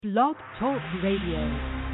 Blog Talk Radio.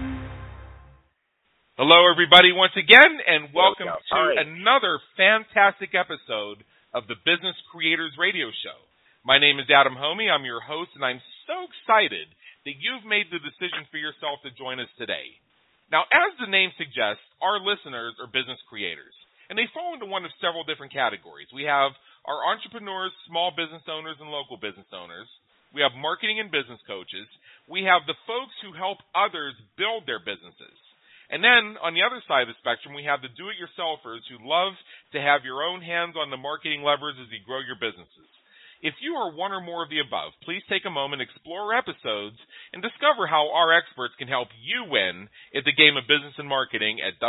Hello, everybody, once again, and welcome to another fantastic episode of the Business Creators Radio Show. My name is Adam Homey. I'm your host, and I'm so excited that you've made the decision for yourself to join us today. Now, as the name suggests, our listeners are business creators, and they fall into one of several different categories. We have our entrepreneurs, small business owners, and local business owners. We have marketing and business coaches. We have the folks who help others build their businesses. And then, on the other side of the spectrum, we have the do-it-yourselfers who love to have your own hands on the marketing levers as you grow your businesses. If you are one or more of the above, please take a moment, explore our episodes, and discover how our experts can help you win at the game of business and marketing at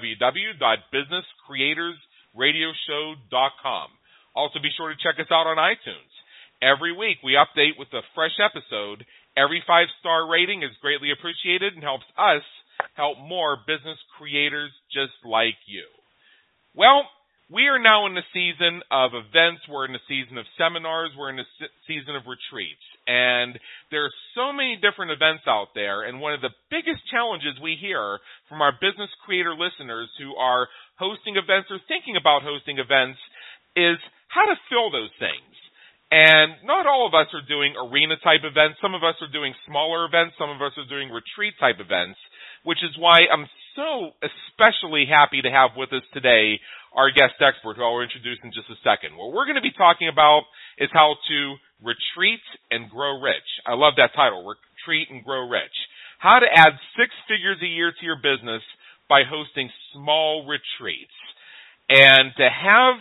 www.businesscreatorsradioshow.com. Also, be sure to check us out on iTunes. Every week, we update with a fresh episode. Every 5-star rating is greatly appreciated and helps us help more business creators just like you. Well, we are now in the season of events. We're in the season of seminars. We're in the season of retreats. And there are so many different events out there. And one of the biggest challenges we hear from our business creator listeners who are hosting events or thinking about hosting events is how to fill those things. And not all of us are doing arena-type events. Some of us are doing smaller events. Some of us are doing retreat-type events, which is why I'm so especially happy to have with us today our guest expert, who I'll introduce in just a second. What we're going to be talking about is how to retreat and grow rich. I love that title, Retreat and Grow Rich. How to add 6 figures a year to your business by hosting small retreats. And to have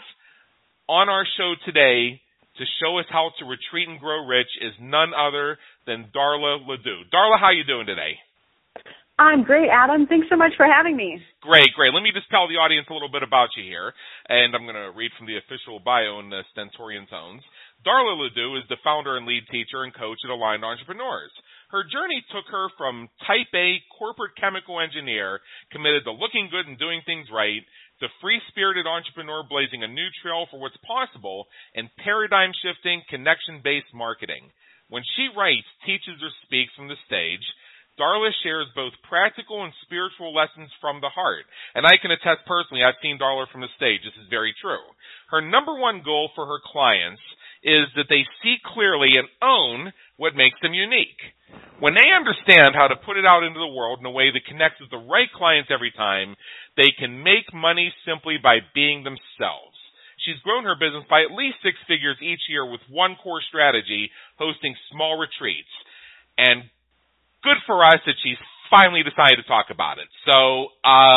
on our show today to show us how to retreat and grow rich is none other than Darla Ledoux. Darla, how are you doing today? I'm great, Adam. Thanks so much for having me. Great. Let me just tell the audience a little bit about you here, and I'm going to read from the official bio in the Stentorian tones. Darla Ledoux is the founder and lead teacher and coach at Aligned Entrepreneurs. Her journey took her from type A corporate chemical engineer committed to looking good and doing things right to free-spirited entrepreneur blazing a new trail for what's possible in paradigm-shifting, connection-based marketing. When she writes, teaches, or speaks from the stage, Darla shares both practical and spiritual lessons from the heart. And I can attest personally, I've seen Darla from the stage. This is very true. Her number one goal for her clients is that they see clearly and own what makes them unique. When they understand how to put it out into the world in a way that connects with the right clients every time, they can make money simply by being themselves. She's grown her business by at least 6 figures each year with one core strategy, hosting small retreats. And good for us that she's finally decided to talk about it. So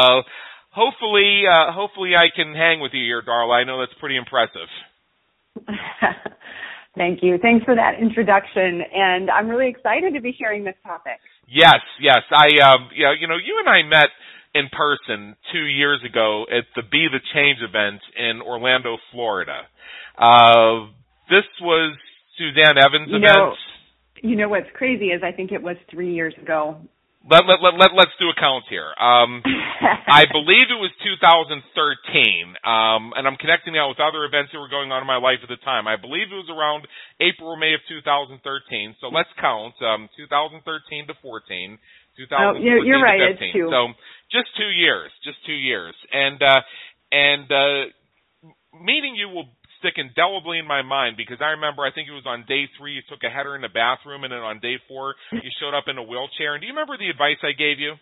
hopefully I can hang with you here, Darla. I know that's pretty impressive. Thank you. Thanks for that introduction, and I'm really excited to be sharing this topic. Yes. You and I met in person 2 years ago at the Be the Change event in Orlando, Florida. This was Suzanne Evans' event. You know what's crazy is I think it was 3 years ago. Let's do a count here. I believe it was 2013, and I'm connecting that with other events that were going on in my life at the time. I believe it was around April or May of 2013. So let's count 2013 to 14, 2014 you're right, to 15. It's 2. So just 2 years, and meeting you will stick indelibly in my mind because I remember, I think it was on day 3, you took a header in the bathroom, and then on day 4, you showed up in a wheelchair. And do you remember the advice I gave you?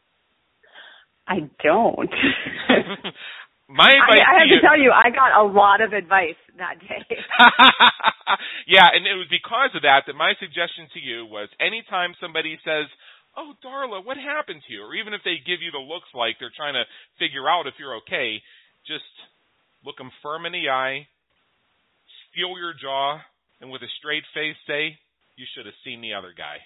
I don't. My advice I have to tell you, I got a lot of advice that day. Yeah, and it was because of that my suggestion to you was anytime somebody says, "Oh, Darla, what happened to you?" or even if they give you the looks like they're trying to figure out if you're okay, just look them firm in the eye, steel your jaw, and with a straight face say, "You should have seen the other guy."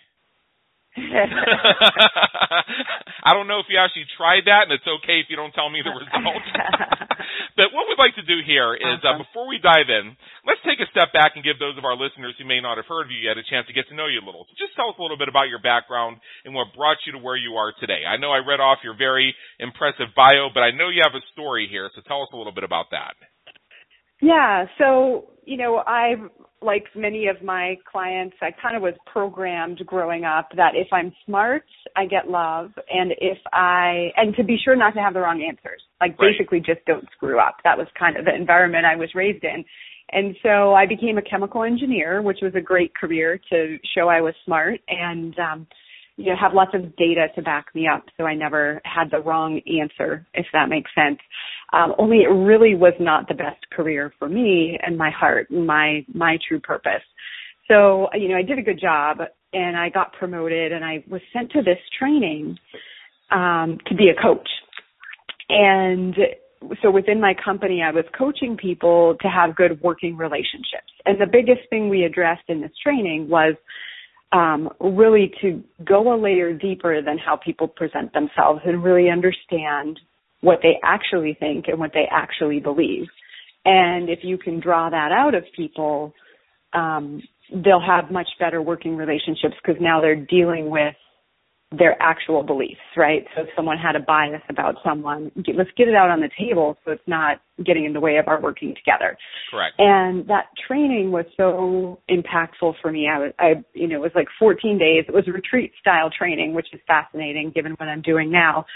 I don't know if you actually tried that, and it's okay if you don't tell me the result. But what we'd like to do here is, before we dive in, let's take a step back and give those of our listeners who may not have heard of you yet a chance to get to know you a little. So just tell us a little bit about your background and what brought you to where you are today. I know I read off your very impressive bio, but I know you have a story here, so tell us a little bit about that. Yeah, so, I've like many of my clients, I kind of was programmed growing up that if I'm smart, I get love, and to be sure not to have the wrong answers, like basically just don't screw up. That was kind of the environment I was raised in. And so I became a chemical engineer, which was a great career to show I was smart and, have lots of data to back me up. So I never had the wrong answer, if that makes sense. Only it really was not the best career for me and my heart and my true purpose. So, I did a good job and I got promoted and I was sent to this training to be a coach. And so within my company, I was coaching people to have good working relationships. And the biggest thing we addressed in this training was really to go a layer deeper than how people present themselves and really understand what they actually think and what they actually believe. And if you can draw that out of people, they'll have much better working relationships because now they're dealing with their actual beliefs, right? So if someone had a bias about someone, let's get it out on the table so it's not getting in the way of our working together. Correct. And that training was so impactful for me. It was like 14 days. It was retreat style training, which is fascinating given what I'm doing now.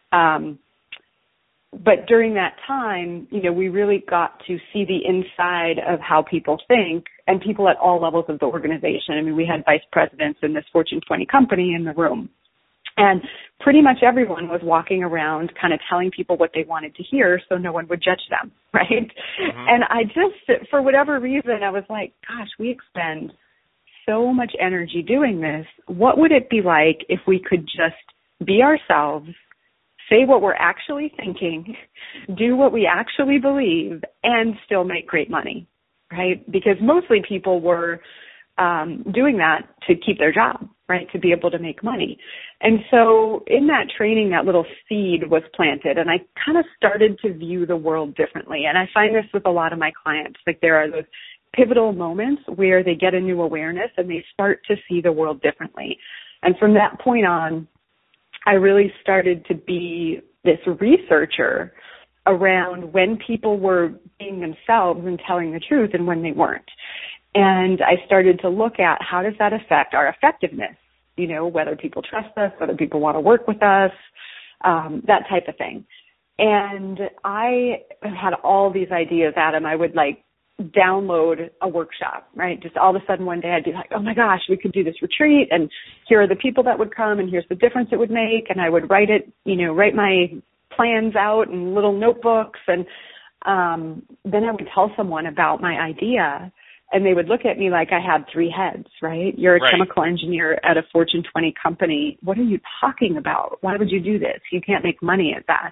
But during that time, we really got to see the inside of how people think and people at all levels of the organization. I mean, we had vice presidents in this Fortune 20 company in the room. And pretty much everyone was walking around kind of telling people what they wanted to hear so no one would judge them, right? Mm-hmm. And I just, for whatever reason, I was like, gosh, we expend so much energy doing this. What would it be like if we could just be ourselves, say what we're actually thinking, do what we actually believe, and still make great money, right? Because mostly people were doing that to keep their job, right, to be able to make money. And so in that training, that little seed was planted, and I kind of started to view the world differently. And I find this with a lot of my clients. Like there are those pivotal moments where they get a new awareness and they start to see the world differently. And from that point on, I really started to be this researcher around when people were being themselves and telling the truth and when they weren't. And I started to look at how does that affect our effectiveness, whether people trust us, whether people want to work with us, that type of thing. And I had all these ideas, Adam. I would download a workshop, right? Just all of a sudden one day I'd be like, oh my gosh, we could do this retreat and here are the people that would come and here's the difference it would make. And I would write my plans out in little notebooks. And then I would tell someone about my idea and they would look at me like I had three heads, right? You're a chemical engineer at a Fortune 20 company. What are you talking about? Why would you do this? You can't make money at that.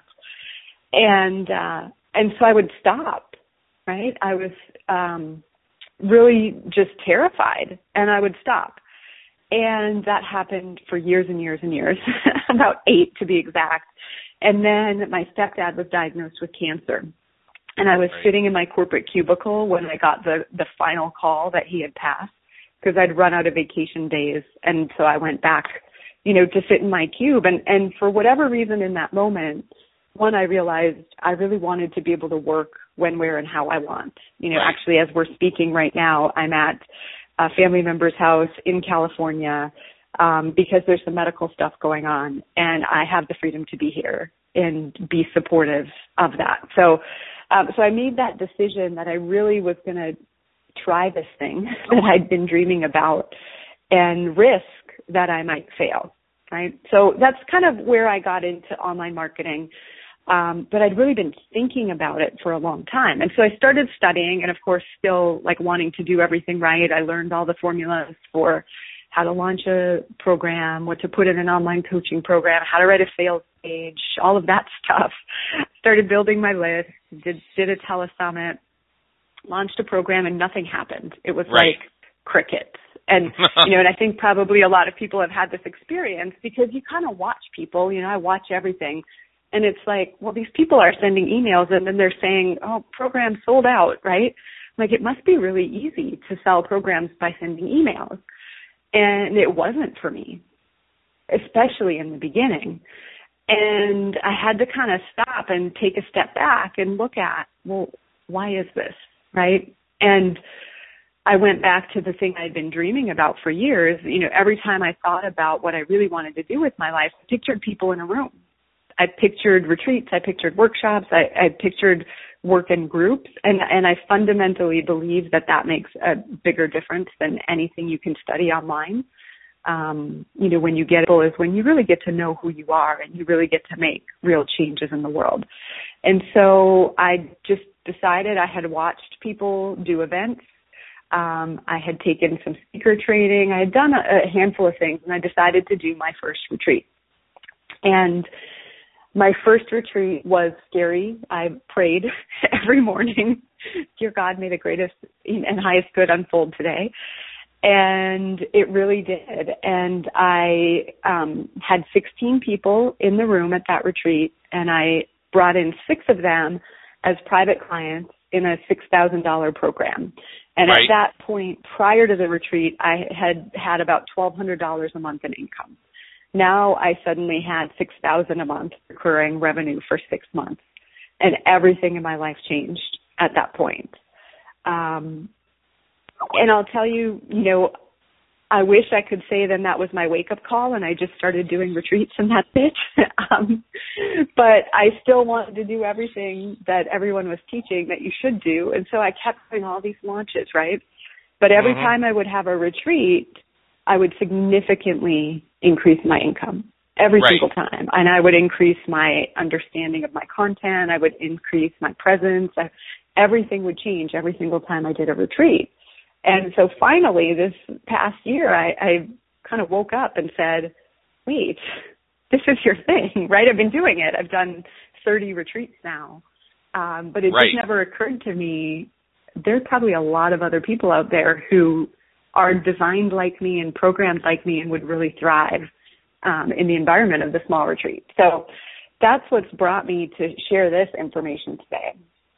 And so I would stop. Right? I was really just terrified, and I would stop. And that happened for years and years and years, about 8 to be exact. And then my stepdad was diagnosed with cancer. And I was sitting in my corporate cubicle when I got the final call that he had passed because I'd run out of vacation days. And so I went back, to sit in my cube. And for whatever reason in that moment, one, I realized I really wanted to be able to work when, where, and how I want. Actually, as we're speaking right now, I'm at a family member's house in California because there's some medical stuff going on, and I have the freedom to be here and be supportive of that. So I made that decision that I really was going to try this thing that I'd been dreaming about and risk that I might fail, right? So that's kind of where I got into online marketing. But I'd really been thinking about it for a long time. And so I started studying and, of course, still wanting to do everything right. I learned all the formulas for how to launch a program, what to put in an online coaching program, how to write a sales page, all of that stuff. Started building my list, did a telesummit, launched a program, and nothing happened. It was like crickets. And, and I think probably a lot of people have had this experience because you kind of watch people, I watch everything. And it's like, well, these people are sending emails and then they're saying, oh, program sold out, right? It must be really easy to sell programs by sending emails. And it wasn't for me, especially in the beginning. And I had to kind of stop and take a step back and look at, well, why is this, right? And I went back to the thing I'd been dreaming about for years. Every time I thought about what I really wanted to do with my life, I pictured people in a room. I pictured retreats. I pictured workshops. I pictured work in groups. And I fundamentally believe that makes a bigger difference than anything you can study online. When you get is when you really get to know who you are and you really get to make real changes in the world. And so I just decided I had watched people do events. I had taken some speaker training. I had done a handful of things, and I decided to do my first retreat. And my first retreat was scary. I prayed every morning, dear God, may the greatest and highest good unfold today. And it really did. And I had 16 people in the room at that retreat, and I brought in 6 of them as private clients in a $6,000 program. And right. At that point, prior to the retreat, I had about $1,200 a month in income. Now I suddenly had $6,000 a month recurring revenue for 6 months, and everything in my life changed at that point. And I'll tell you, I wish I could say then that was my wake-up call and I just started doing retreats and that's it. But I still wanted to do everything that everyone was teaching that you should do. And so I kept doing all these launches, right? But every time I would have a retreat, I would significantly increase my income every single time. And I would increase my understanding of my content. I would increase my presence. Everything would change every single time I did a retreat. And so finally, this past year, I kind of woke up and said, wait, this is your thing, right? I've been doing it. I've done 30 retreats now. But it just never occurred to me, there's probably a lot of other people out there who are designed like me and programmed like me and would really thrive in the environment of the small retreat. So that's what's brought me to share this information today.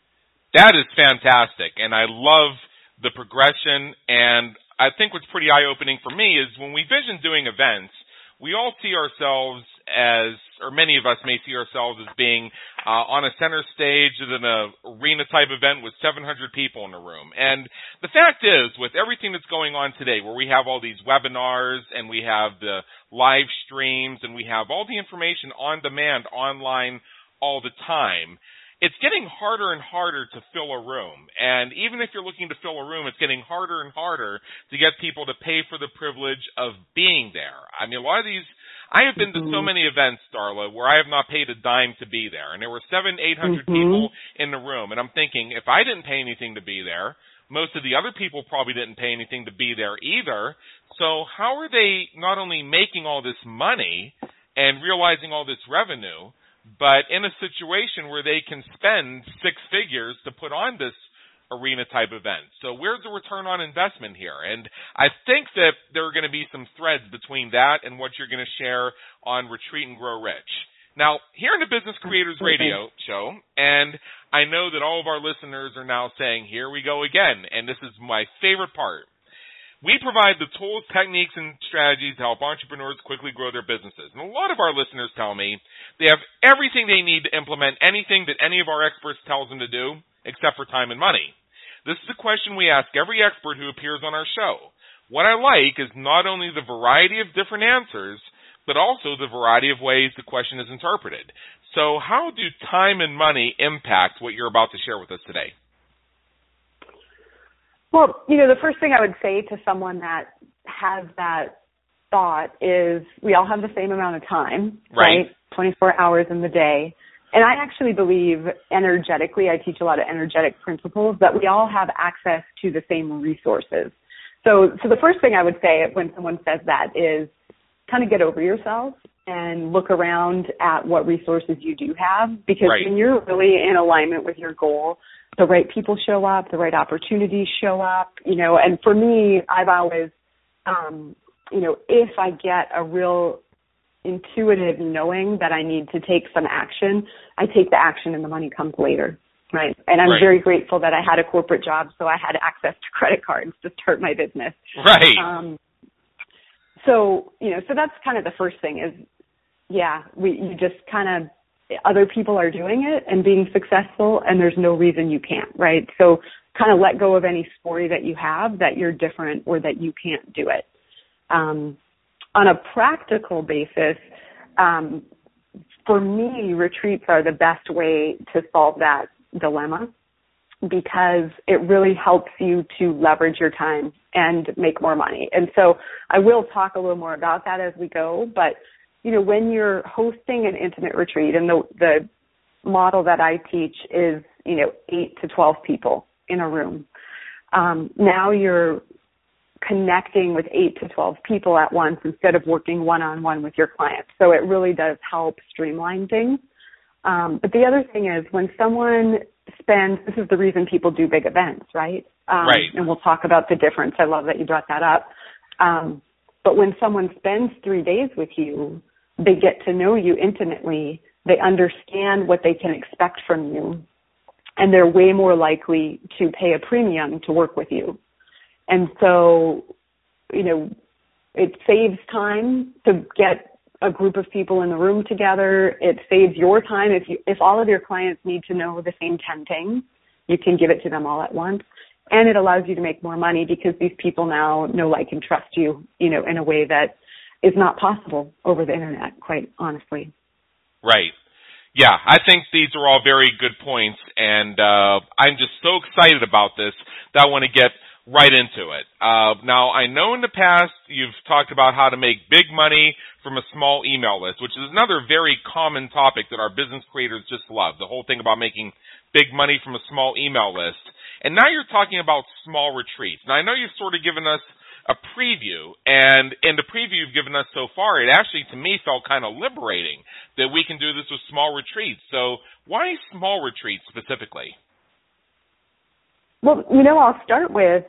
That is fantastic. And I love the progression, and I think what's pretty eye-opening for me is when we vision doing events, we all see ourselves as, or many of us may see ourselves as being on a center stage at an arena-type event with 700 people in a room. And the fact is, with everything that's going on today, where we have all these webinars, and we have the live streams, and we have all the information on demand online all the time, it's getting harder and harder to fill a room. And even if you're looking to fill a room, it's getting harder and harder to get people to pay for the privilege of being there. I mean, a lot of these, I have been to so many events, Darla, where I have not paid a dime to be there. And there were 700-800 people in the room. And I'm thinking, if I didn't pay anything to be there, most of the other people probably didn't pay anything to be there either. So how are they not only making all this money and realizing all this revenue, but in a situation where they can spend 6 figures to put on this arena-type event? So where's the return on investment here? And I think that there are going to be some threads between that and what you're going to share on Retreat and Grow Rich. Now, here in the Business Creators Radio Show, and I know that all of our listeners are now saying, here we go again, and this is my favorite part. We provide the tools, techniques, and strategies to help entrepreneurs quickly grow their businesses. And a lot of our listeners tell me they have everything they need to implement anything that any of our experts tells them to do, except for time and money. This is a question we ask every expert who appears on our show. What I like is not only the variety of different answers, but also the variety of ways the question is interpreted. So how do time and money impact what you're about to share with us today? Well, the first thing I would say to someone that has that thought is we all have the same amount of time, right? 24 hours in the day. And I actually believe energetically, I teach a lot of energetic principles, that we all have access to the same resources. So the first thing I would say when someone says that is kind of get over yourself and look around at what resources you do have, because when you're really in alignment with your goal, the right people show up, the right opportunities show up, and for me, I've always, if I get a real intuitive knowing that I need to take some action, I take the action and the money comes later, right? And I'm very grateful that I had a corporate job, so I had access to credit cards to start my business. Right. So that's kind of the first thing is, you just kind of, other people are doing it and being successful, and there's no reason you can't, right? So kind of let go of any story that you have that you're different or that you can't do it. On a practical basis, for me, retreats are the best way to solve that dilemma because it really helps you to leverage your time and make more money. And so I will talk a little more about that as we go, but when you're hosting an intimate retreat, and the model that I teach is, 8 to 12 people in a room. Now you're connecting with 8 to 12 people at once instead of working one-on-one with your clients. So it really does help streamline things. But the other thing is when someone spends, this is the reason people do big events, right? Right. And we'll talk about the difference. I love that you brought that up. But when someone spends 3 days with you, they get to know you intimately. They understand what they can expect from you. And they're way more likely to pay a premium to work with you. And so, it saves time to get a group of people in the room together. It saves your time. If all of your clients need to know the same 10 things, you can give it to them all at once. And it allows you to make more money because these people now know, like, and trust you, in a way that is not possible over the internet, quite honestly. Right. Yeah, I think these are all very good points, and I'm just so excited about this that I want to get right into it. Now, I know in the past you've talked about how to make big money from a small email list, which is another very common topic that our business creators just love, the whole thing about making big money from a small email list. And now you're talking about small retreats. Now, I know you've sort of given us a preview, and in the preview you've given us so far, it actually, to me, felt kind of liberating that we can do this with small retreats. So why small retreats specifically? Well, I'll start with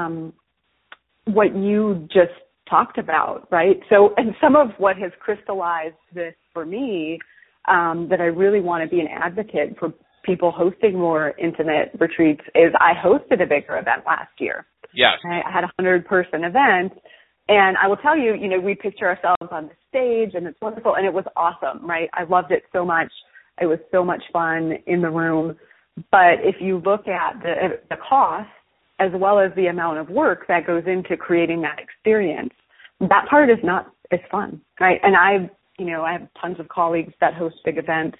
what you just talked about, right? So, and some of what has crystallized this for me, that I really want to be an advocate for people hosting more intimate retreats is I hosted a bigger event last year. Yes. I had a 100-person event, and I will tell you, we picture ourselves on the stage, and it's wonderful, and it was awesome, right? I loved it so much. It was so much fun in the room. But if you look at the cost as well as the amount of work that goes into creating that experience, that part is not as fun, right? And I have tons of colleagues that host big events.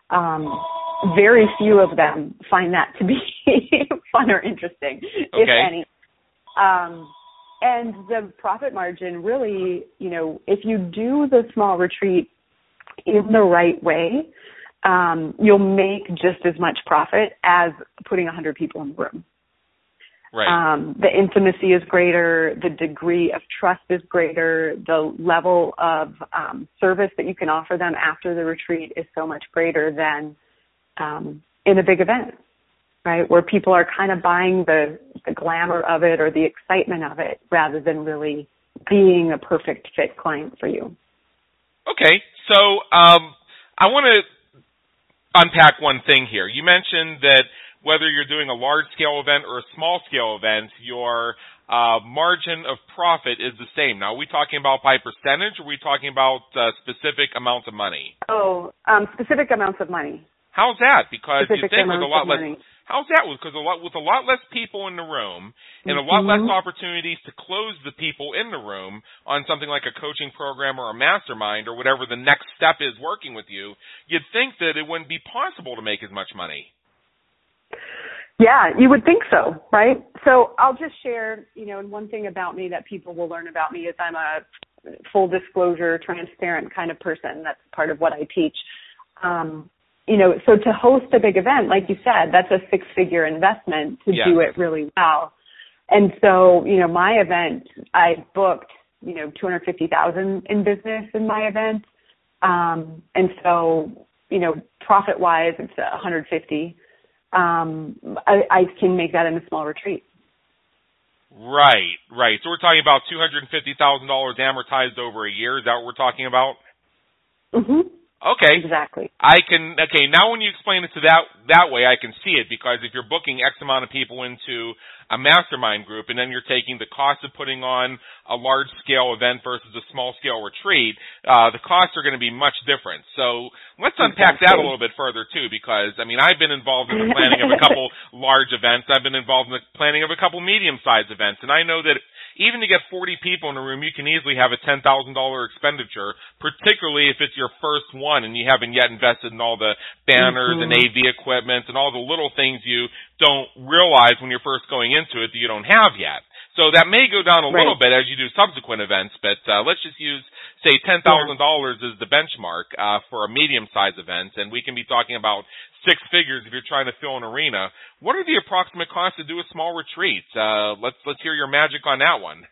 Very few of them find that to be fun or interesting, if any. And the profit margin really, if you do the small retreat in the right way, you'll make just as much profit as putting 100 people in the room. Right. The intimacy is greater. The degree of trust is greater. The level of service that you can offer them after the retreat is so much greater than in a big event, right, where people are kind of buying the glamour of it or the excitement of it rather than really being a perfect fit client for you. Okay, so I want to unpack one thing here. You mentioned that whether you're doing a large-scale event or a small-scale event, your margin of profit is the same. Now, are we talking about by percentage, or are we talking about specific amounts of money? Specific amounts of money. How's that? Because you think with a lot less. Money. How's that? Because with a lot less people in the room and a lot less opportunities to close the people in the room on something like a coaching program or a mastermind or whatever the next step is working with you, you'd think that it wouldn't be possible to make as much money. Yeah, you would think so, right? So I'll just share, and one thing about me that people will learn about me is I'm a full disclosure, transparent kind of person. That's part of what I teach. So to host a big event, like you said, that's a six-figure investment to do it really well. And so, my event, I booked, $250,000 in business in my event. And so, profit-wise, it's $150,000. I can make that in a small retreat. Right. So we're talking about $250,000 amortized over a year. Is that what we're talking about? Mm-hmm. Okay. Exactly. Now when you explain it to that way, I can see it, because if you're booking X amount of people into a mastermind group, and then you're taking the cost of putting on a large-scale event versus a small-scale retreat, the costs are going to be much different. So let's unpack that a little bit further, too, because, I mean, I've been involved in the planning of a couple large events. I've been involved in the planning of a couple medium-sized events, and I know that even to get 40 people in a room, you can easily have a $10,000 expenditure, particularly if it's your first one and you haven't yet invested in all the banners and AV equipment and all the little things you don't realize when you're first going into it that you don't have yet. So that may go down a little bit as you do subsequent events, but let's just use, say, $10,000 as the benchmark for a medium-sized event, and we can be talking about six figures if you're trying to fill an arena. What are the approximate costs to do a small retreat? Let's hear your magic on that one.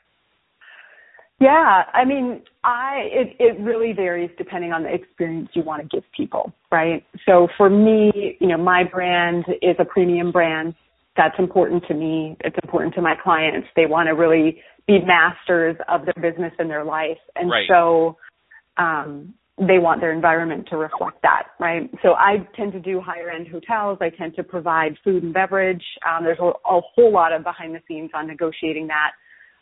Yeah, I mean, it really varies depending on the experience you want to give people, right? So for me, you know, my brand is a premium brand. That's important to me. It's important to my clients. They want to really be masters of their business and their life. And so they want their environment to reflect that, right? So I tend to do higher-end hotels. I tend to provide food and beverage. There's a whole lot of behind the scenes on negotiating that.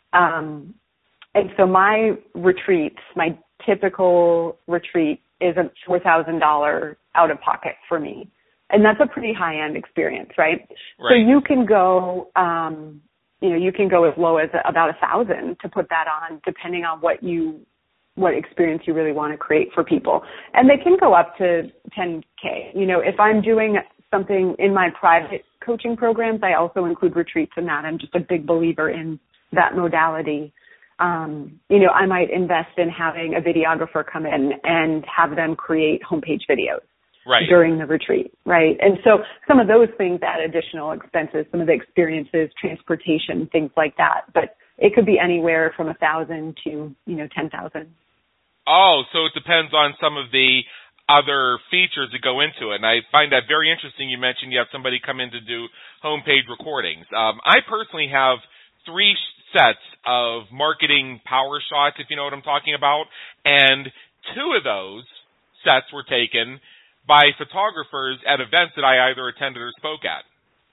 And so my retreats, my typical retreat is a $4,000 out of pocket for me. And that's a pretty high-end experience, right? So you can go, you can go as low as about $1,000 to put that on, depending on what experience you really want to create for people. And they can go up to $10K. You know, if I'm doing something in my private coaching programs, I also include retreats in that. I'm just a big believer in that modality. You know, I might invest in having a videographer come in and have them create homepage videos. During the retreat, right? And so some of those things add additional expenses, some of the experiences, transportation, things like that. But it could be anywhere from $1,000 to, $10,000. Oh, so it depends on some of the other features that go into it. And I find that very interesting. You mentioned you have somebody come in to do homepage recordings. I personally have 3 sets of marketing power shots, if you know what I'm talking about. And 2 of those sets were taken by photographers at events that I either attended or spoke at.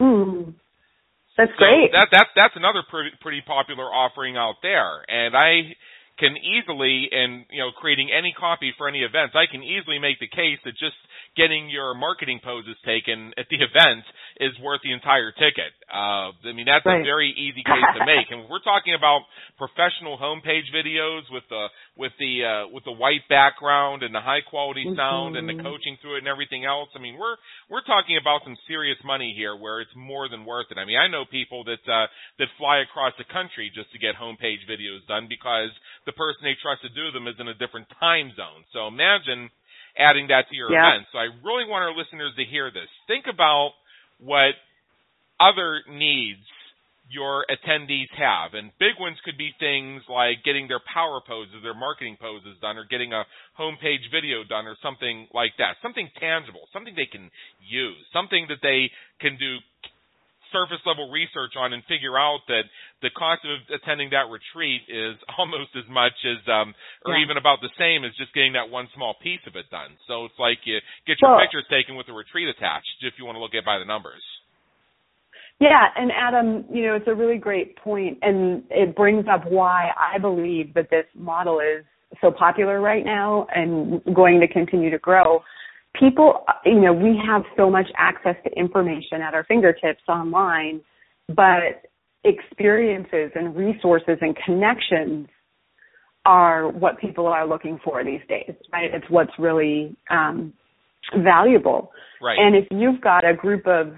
That's great. That's another pretty popular offering out there, and I can easily, creating any copy for any events, I can easily make the case that just getting your marketing poses taken at the event is worth the entire ticket. I mean, that's a very easy case to make. And we're talking about professional homepage videos with the white background and the high quality sound and the coaching through it and everything else. I mean, we're talking about some serious money here where it's more than worth it. I mean, I know people that fly across the country just to get homepage videos done because the person they trust to do them is in a different time zone. So imagine adding that to your event. So I really want our listeners to hear this. Think about what other needs your attendees have. And big ones could be things like getting their power poses, their marketing poses done, or getting a homepage video done or something like that. Something tangible, something they can use, something that they can do surface level research on and figure out that the cost of attending that retreat is almost as much as or even about the same as just getting that one small piece of it done. So it's like you get your pictures taken with the retreat attached if you want to look at by the numbers. Yeah, and Adam, it's a really great point, and it brings up why I believe that this model is so popular right now and going to continue to grow. People, we have so much access to information at our fingertips online, but experiences and resources and connections are what people are looking for these days, right? It's what's really valuable. Right. And if you've got a group of,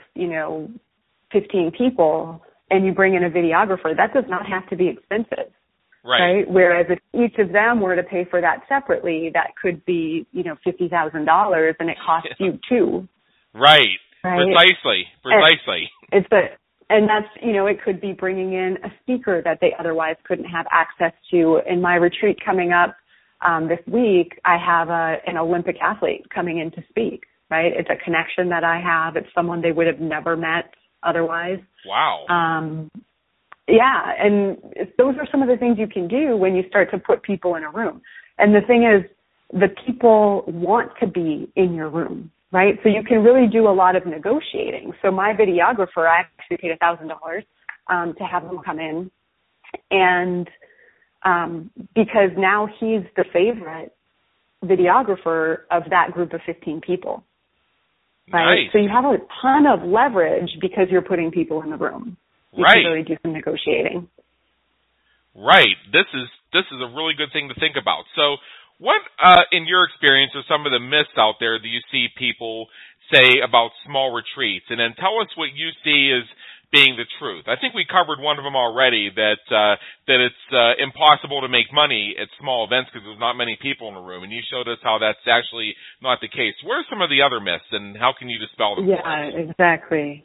15 people and you bring in a videographer, that does not have to be expensive. Right. Whereas if each of them were to pay for that separately, that could be, $50,000 and it costs you too. Right. Precisely. And that's, it could be bringing in a speaker that they otherwise couldn't have access to. In my retreat coming up this week, I have an Olympic athlete coming in to speak, right? It's a connection that I have. It's someone they would have never met otherwise. Wow. Yeah, and those are some of the things you can do when you start to put people in a room. And the thing is, the people want to be in your room, right? So you can really do a lot of negotiating. So my videographer, I actually paid $1,000. to have him come in. And because now he's the favorite videographer of that group of 15 people. Right? Nice. So you have a ton of leverage because you're putting people in the room. You Right. can really do some negotiating. Right. This is a really good thing to think about. So what, in your experience, are some of the myths out there that you see people say about small retreats? And then tell us what you see as being the truth. I think we covered one of them already, that it's impossible to make money at small events because there's not many people in the room, and you showed us how that's actually not the case. What are some of the other myths, and how can you dispel them? Yeah, exactly.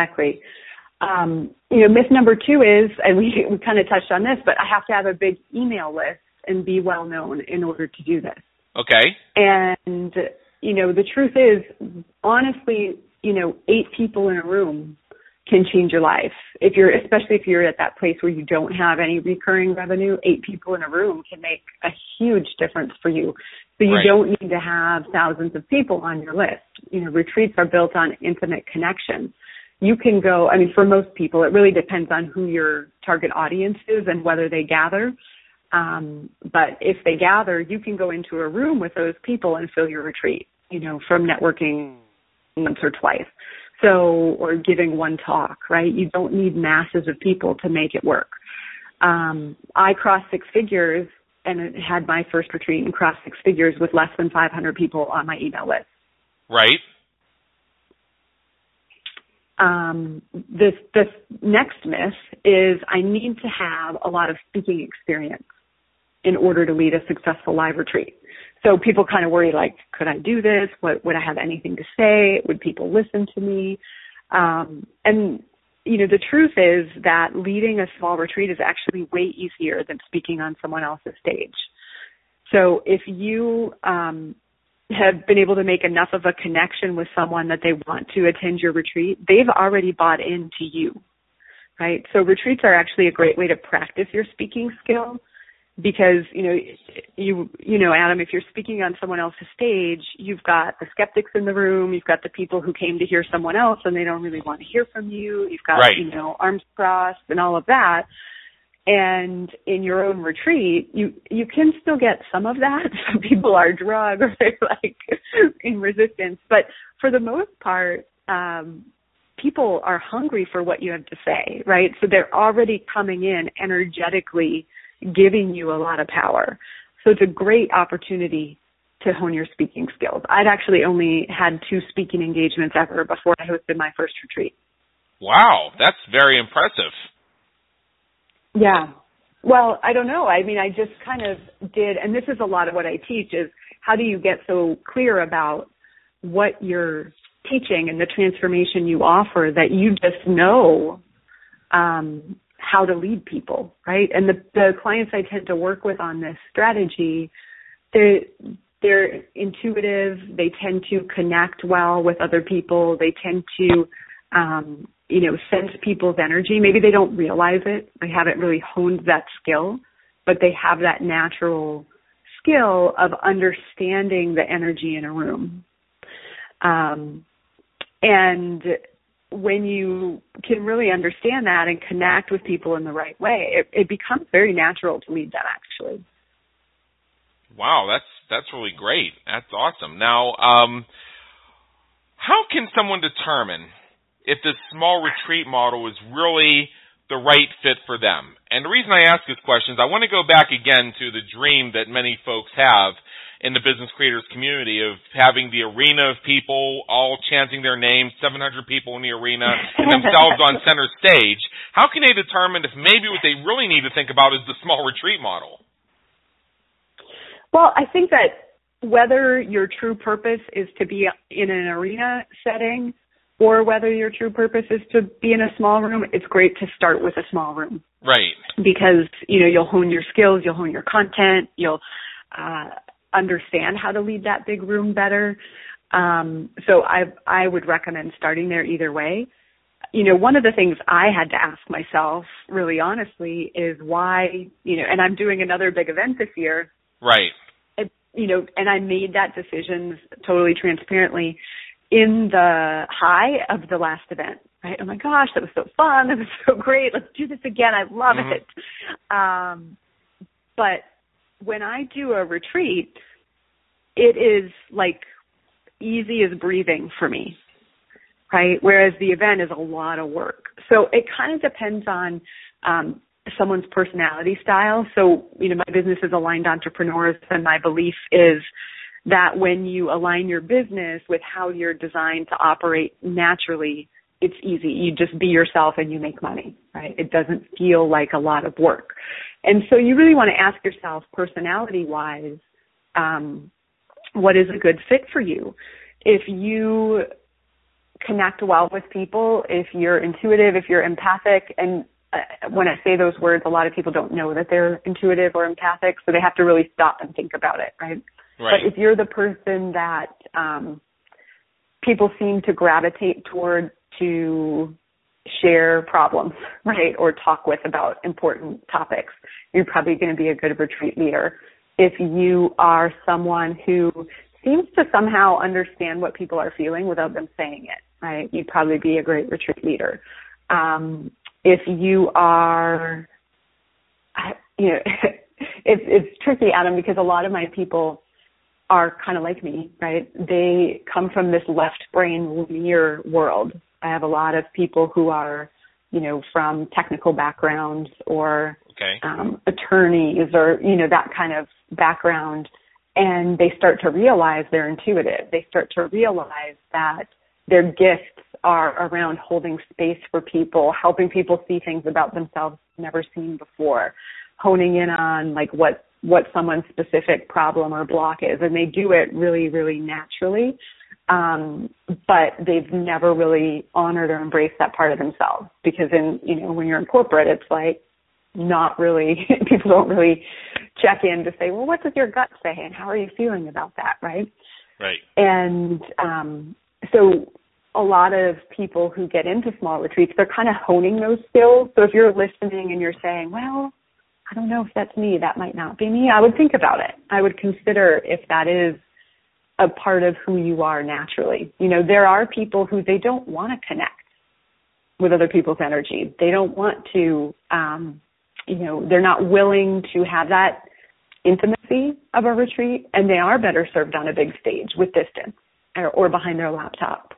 Myth number 2 is, and we kind of touched on this, but I have to have a big email list and be well known in order to do this. Okay. And, the truth is, honestly, 8 people in a room can change your life. Especially if you're at that place where you don't have any recurring revenue, 8 people in a room can make a huge difference for you. So you Right. don't need to have thousands of people on your list. Retreats are built on intimate connection. You can go, for most people, it really depends on who your target audience is and whether they gather. But if they gather, you can go into a room with those people and fill your retreat, from networking once or twice. So, or giving one talk, right? You don't need masses of people to make it work. I crossed 6 figures and had my first retreat and crossed 6 figures with less than 500 people on my email list. Right. This next myth is I need to have a lot of speaking experience in order to lead a successful live retreat. So people kind of worry, like, could I do this? Would I have anything to say? Would people listen to me? The truth is that leading a small retreat is actually way easier than speaking on someone else's stage. So if you have been able to make enough of a connection with someone that they want to attend your retreat, they've already bought into you, right? So retreats are actually a great way to practice your speaking skill because, Adam, if you're speaking on someone else's stage, you've got the skeptics in the room, you've got the people who came to hear someone else and they don't really want to hear from you, you've got, right. Arms crossed and all of that. And in your own retreat, you can still get some of that. Some people are drugged or they're like in resistance. But for the most part, people are hungry for what you have to say, right? So they're already coming in energetically giving you a lot of power. So it's a great opportunity to hone your speaking skills. I'd actually only had 2 speaking engagements ever before I hosted my first retreat. Wow, that's very impressive. Yeah. Well, I don't know. I just kind of did, and this is a lot of what I teach, is how do you get so clear about what you're teaching and the transformation you offer that you just know how to lead people, right? And the clients I tend to work with on this strategy, they're intuitive. They tend to connect well with other people. They tend to sense people's energy. Maybe they don't realize it. They haven't really honed that skill, but they have that natural skill of understanding the energy in a room. And when you can really understand that and connect with people in the right way, it becomes very natural to lead them, actually. Wow, that's really great. That's awesome. Now, how can someone determine if this small retreat model is really the right fit for them? And the reason I ask this question is I want to go back again to the dream that many folks have in the business creators community of having the arena of people all chanting their names, 700 people in the arena, and themselves on center stage. How can they determine if maybe what they really need to think about is the small retreat model? Well, I think that whether your true purpose is to be in an arena setting or whether your true purpose is to be in a small room, it's great to start with a small room. Right. Because, you'll hone your skills, you'll hone your content, you'll understand how to lead that big room better. So I would recommend starting there either way. One of the things I had to ask myself, really honestly, is why, and I'm doing another big event this year. Right. And I made that decision totally transparently in the high of the last event. right? Oh my gosh, that was so fun. That was so great. Let's do this again. I love it. But when I do a retreat, it is like easy as breathing for me, right? Whereas the event is a lot of work. So it kind of depends on someone's personality style. So, my business is Aligned Entrepreneurs, and my belief is that when you align your business with how you're designed to operate naturally, it's easy. You just be yourself and you make money, right? It doesn't feel like a lot of work. And so you really want to ask yourself, personality-wise, what is a good fit for you? If you connect well with people, if you're intuitive, if you're empathic, and when I say those words, a lot of people don't know that they're intuitive or empathic, so they have to really stop and think about it, right? Right. But if you're the person that people seem to gravitate toward to share problems, right, or talk with about important topics, you're probably going to be a good retreat leader. If you are someone who seems to somehow understand what people are feeling without them saying it, right, you'd probably be a great retreat leader. If you are, it's tricky, Adam, because a lot of my people are kind of like me, right? They come from this left brain linear world. I have a lot of people who are, from technical backgrounds or attorneys or, that kind of background. And they start to realize they're intuitive. They start to realize that their gifts are around holding space for people, helping people see things about themselves never seen before, honing in on like what someone's specific problem or block is. And they do it really, really naturally. But they've never really honored or embraced that part of themselves because when you're in corporate, it's like not really, people don't really check in to say, well, what does your gut say and how are you feeling about that, right? Right. And so a lot of people who get into small retreats, they're kind of honing those skills. So if you're listening and you're saying, well, I don't know if that's me, that might not be me, I would think about it. I would consider if that is a part of who you are naturally. There are people who they don't want to connect with other people's energy. They don't want to, they're not willing to have that intimacy of a retreat, and they are better served on a big stage with distance or behind their laptop,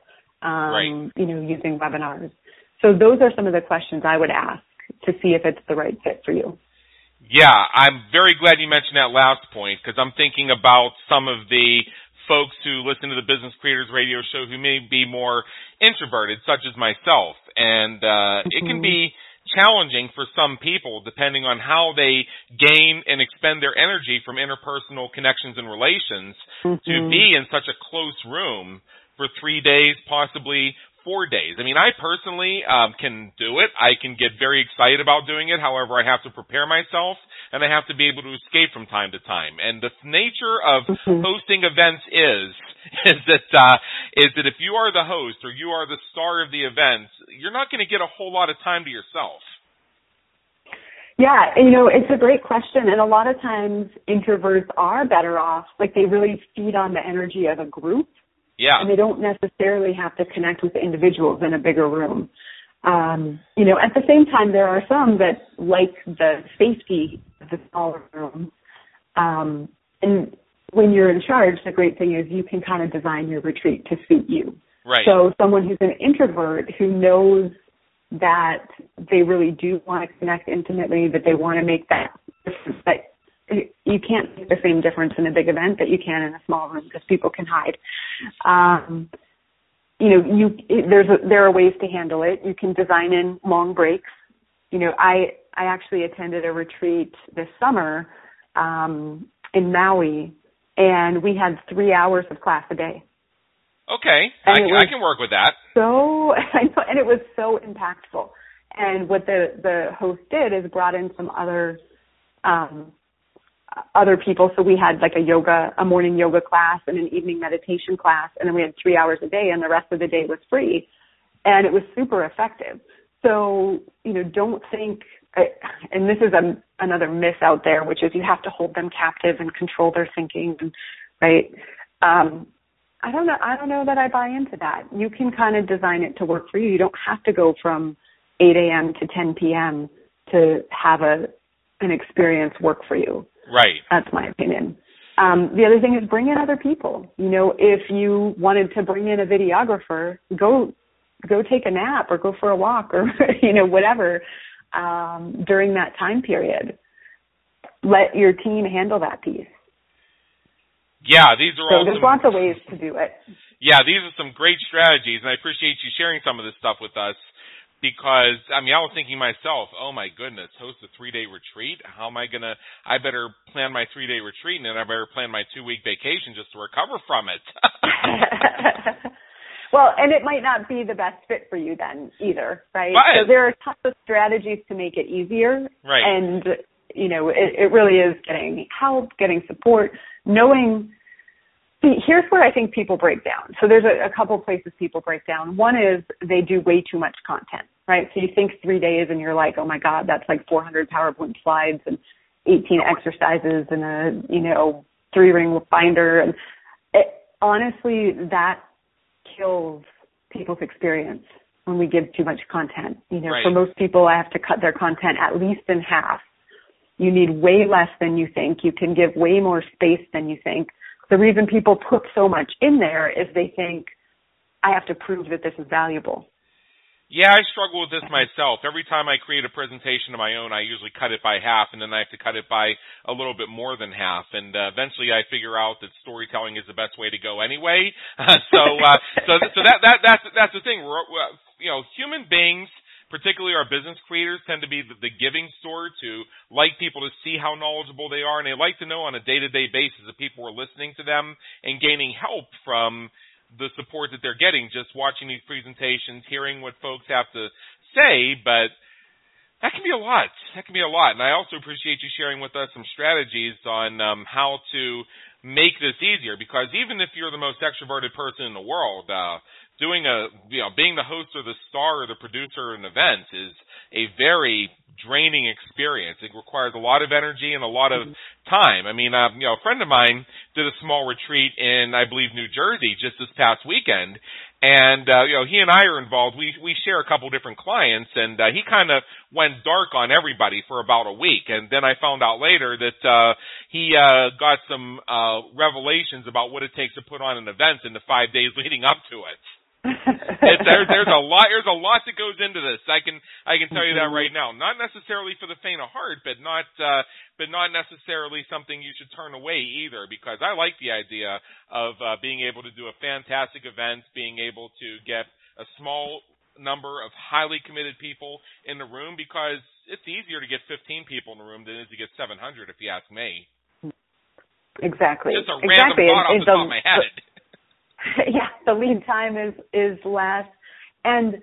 using webinars. So those are some of the questions I would ask to see if it's the right fit for you. Yeah, I'm very glad you mentioned that last point because I'm thinking about some of the folks who listen to the Business Creators Radio Show who may be more introverted, such as myself. And it can be challenging for some people depending on how they gain and expend their energy from interpersonal connections and relations to be in such a close room for 3 days, possibly 4 days. I mean, I personally can do it. I can get very excited about doing it. However, I have to prepare myself, and I have to be able to escape from time to time. And the nature of hosting events is that if you are the host or you are the star of the event, you're not going to get a whole lot of time to yourself. Yeah, it's a great question. And a lot of times introverts are better off, like they really feed on the energy of a group. Yeah. And they don't necessarily have to connect with the individuals in a bigger room. At the same time, there are some that like the safety of the smaller room. And when you're in charge, the great thing is you can kind of design your retreat to suit you. Right. So someone who's an introvert who knows that they really do want to connect intimately, that they want to make that difference, that you can't make the same difference in a big event that you can in a small room because people can hide. There are ways to handle it. You can design in long breaks. I actually attended a retreat this summer in Maui, and we had 3 hours of class a day. Okay, I can work with that. And it was so impactful. And what the host did is brought in some other people. So we had like a morning yoga class and an evening meditation class, and then we had 3 hours a day, and the rest of the day was free. And it was super effective. So, don't think, and this is another myth out there, which is you have to hold them captive and control their thinking, right? I don't know that I buy into that. You can kind of design it to work for you. You don't have to go from 8 a.m. to 10 p.m. to have an experience work for you. Right. That's my opinion. The other thing is bring in other people. You know, if you wanted to bring in a videographer, go take a nap or go for a walk or, you know, whatever during that time period. Let your team handle that piece. Yeah, these are all. So there's lots of ways to do it. Yeah, these are some great strategies, and I appreciate you sharing some of this stuff with us because, I mean, I was thinking myself, oh, my goodness, host a 3-day retreat? How am I going to – I better plan my 3-day retreat, and then I better plan my 2-week vacation just to recover from it. Well, and it might not be the best fit for you then either, right? But, so there are tons of strategies to make it easier. Right. And, you know, it really is getting help, getting support, knowing – see, here's where I think people break down. So there's a couple places people break down. One is they do way too much content, right? So you think 3 days and you're like, oh, my God, that's like 400 PowerPoint slides and 18 exercises and a, you know, 3-ring binder. And honestly, that kills people's experience when we give too much content. You know, right. For most people, I have to cut their content at least in half. You need way less than you think. You can give way more space than you think. The reason people put so much in there is they think, I have to prove that this is valuable. Yeah, I struggle with this myself. Every time I create a presentation of my own, I usually cut it by half, and then I have to cut it by a little bit more than half. And eventually I figure out that storytelling is the best way to go anyway. So that's the thing. We're, you know, human beings, particularly our business creators, tend to be the giving sort, who like people to see how knowledgeable they are, and they like to know on a day-to-day basis that people are listening to them and gaining help from the support that they're getting, just watching these presentations, hearing what folks have to say. But that can be a lot. And I also appreciate you sharing with us some strategies on how to make this easier, because even if you're the most extroverted person in the world, being the host or the star or the producer of an event is a very draining experience. It requires a lot of energy and a lot of time. I mean, a friend of mine did a small retreat in, I believe, New Jersey just this past weekend, and he and I are involved. We share a couple different clients, and he kind of went dark on everybody for about a week, and then I found out later that he got some revelations about what it takes to put on an event in the 5 days leading up to it. There's a lot that goes into this. I can tell you that right now. Not necessarily for the faint of heart, but not necessarily something you should turn away either, because I like the idea of being able to do a fantastic event, being able to get a small number of highly committed people in the room, because it's easier to get 15 people in the room than it is to get 700, if you ask me. Exactly. Just a random thought off the top of my head. Yeah, the lead time is less, and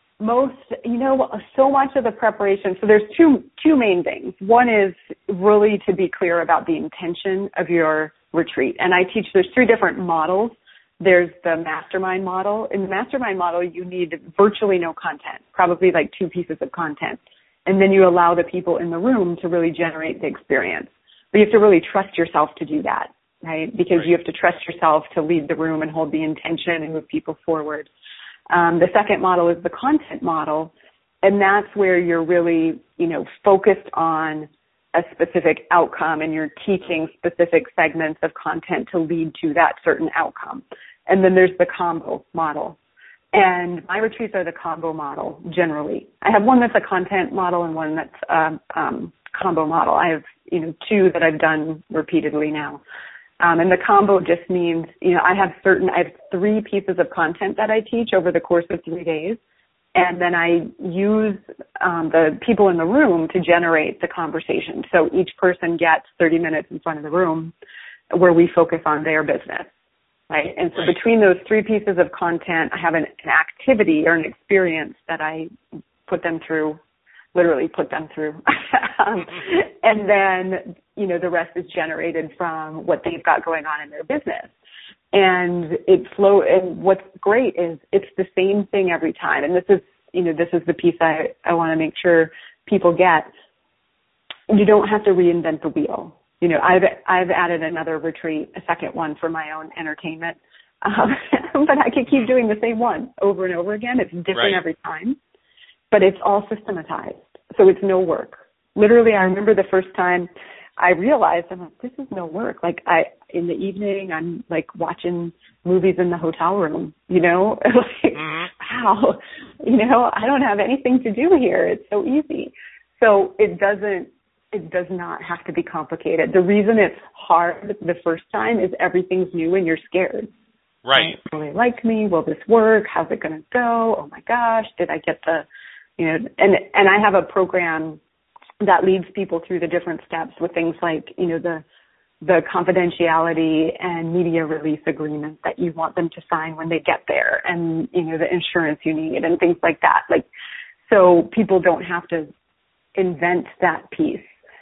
so much of the preparation. So there's two main things. One is really to be clear about the intention of your retreat, and I teach. There's 3 different models. There's the mastermind model. In the mastermind model, you need virtually no content, probably like 2 pieces of content, and then you allow the people in the room to really generate the experience. But you have to really trust yourself to do that. Right? Because you have to trust yourself to lead the room and hold the intention and move people forward. The second model is the content model, and that's where you're really, focused on a specific outcome, and you're teaching specific segments of content to lead to that certain outcome. And then there's the combo model. And my retreats are the combo model generally. I have one that's a content model and one that's a combo model. I have, 2 that I've done repeatedly now. And the combo just means, I have 3 pieces of content that I teach over the course of 3 days. And then I use the people in the room to generate the conversation. So each person gets 30 minutes in front of the room where we focus on their business, right? And so between those 3 pieces of content, I have an activity or an experience that I literally put them through. And then, the rest is generated from what they've got going on in their business. And and what's great is it's the same thing every time. And this is the piece I want to make sure people get. You don't have to reinvent the wheel. I've added another retreat, a second one for my own entertainment, But I could keep doing the same one over and over again. It's different every time, but it's all systematized. So it's no work. Literally, I remember the first time I realized, I'm like, this is no work. Like, in the evening, I'm like watching movies in the hotel room, like, wow, I don't have anything to do here. It's so easy. So it does not have to be complicated. The reason it's hard the first time is everything's new and you're scared. Right. Will they like me? Will this work? How's it going to go? Oh my gosh, did I get and I have a program that leads people through the different steps with things like, the confidentiality and media release agreement that you want them to sign when they get there, and, the insurance you need and things like that. Like, so people don't have to invent that piece.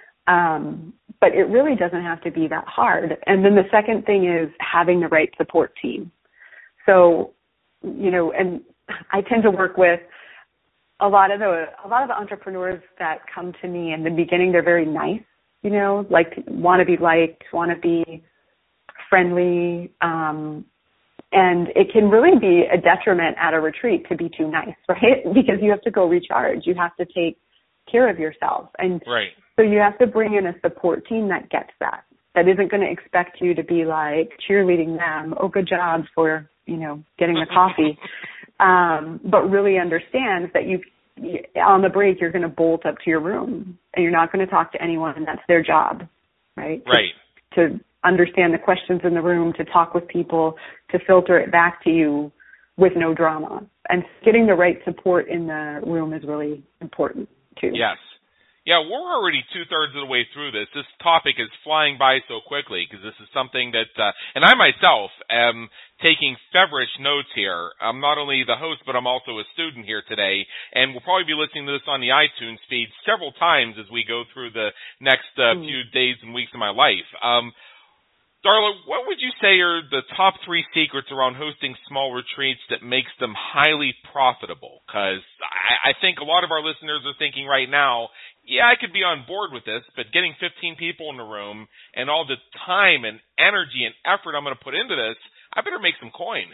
But it really doesn't have to be that hard. And then the second thing is having the right support team. So, and I tend to work with a lot of the entrepreneurs that come to me in the beginning. They're very nice, like want to be liked, want to be friendly. And it can really be a detriment at a retreat to be too nice, right? Because you have to go recharge. You have to take care of yourself. And so you have to bring in a support team that gets that isn't going to expect you to be like cheerleading them. Oh, good job for, getting the coffee. But really understands that on the break, you're going to bolt up to your room and you're not going to talk to anyone, and that's their job, right? To understand the questions in the room, to talk with people, to filter it back to you with no drama. And getting the right support in the room is really important too. Yes. Yeah, we're already 2/3 of the way through this. This topic is flying by so quickly because this is something that, and I myself am taking feverish notes here. I'm not only the host, but I'm also a student here today, and we'll probably be listening to this on the iTunes feed several times as we go through the next few days and weeks of my life. Darla, what would you say are the top 3 secrets around hosting small retreats that makes them highly profitable? Because I think a lot of our listeners are thinking right now, yeah, I could be on board with this, but getting 15 people in the room and all the time and energy and effort I'm going to put into this, I better make some coin.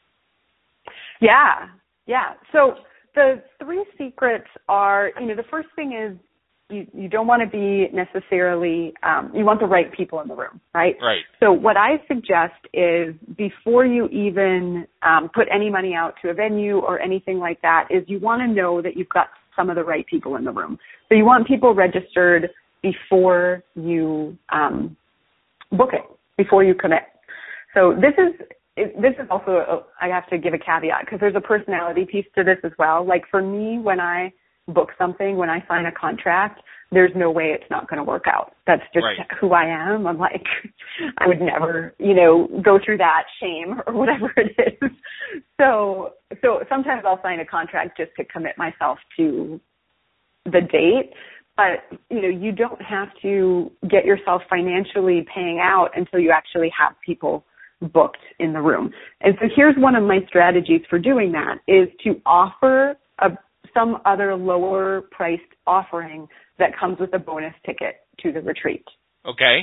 Yeah. So the 3 secrets are, the first thing is you don't want to be necessarily, you want the right people in the room, right? Right. So what I suggest is before you even put any money out to a venue or anything like that, is you want to know that you've got some of the right people in the room. So you want people registered before you book it, before you commit. So this is also, I have to give a caveat because there's a personality piece to this as well. Like for me, when I book something, when I sign a contract, there's no way it's not going to work out. That's just who I am. I'm like, I would never, go through that shame or whatever it is. So sometimes I'll sign a contract just to commit myself to the date. But, you don't have to get yourself financially paying out until you actually have people booked in the room. And so here's one of my strategies for doing that is to offer some other lower priced offering that comes with a bonus ticket to the retreat. Okay.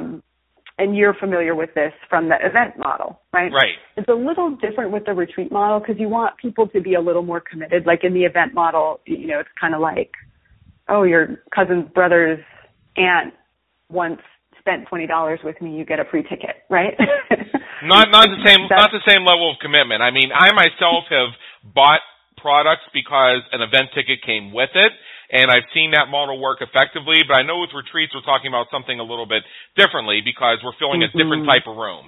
And you're familiar with this from the event model, right? Right. It's a little different with the retreat model because you want people to be a little more committed. Like in the event model, it's kind of like, oh, your cousin's brother's aunt once spent $20 with me, you get a free ticket, right? Not the same level of commitment. I mean, I myself have bought products because an event ticket came with it, and I've seen that model work effectively, but I know with retreats we're talking about something a little bit differently because we're filling a different type of room.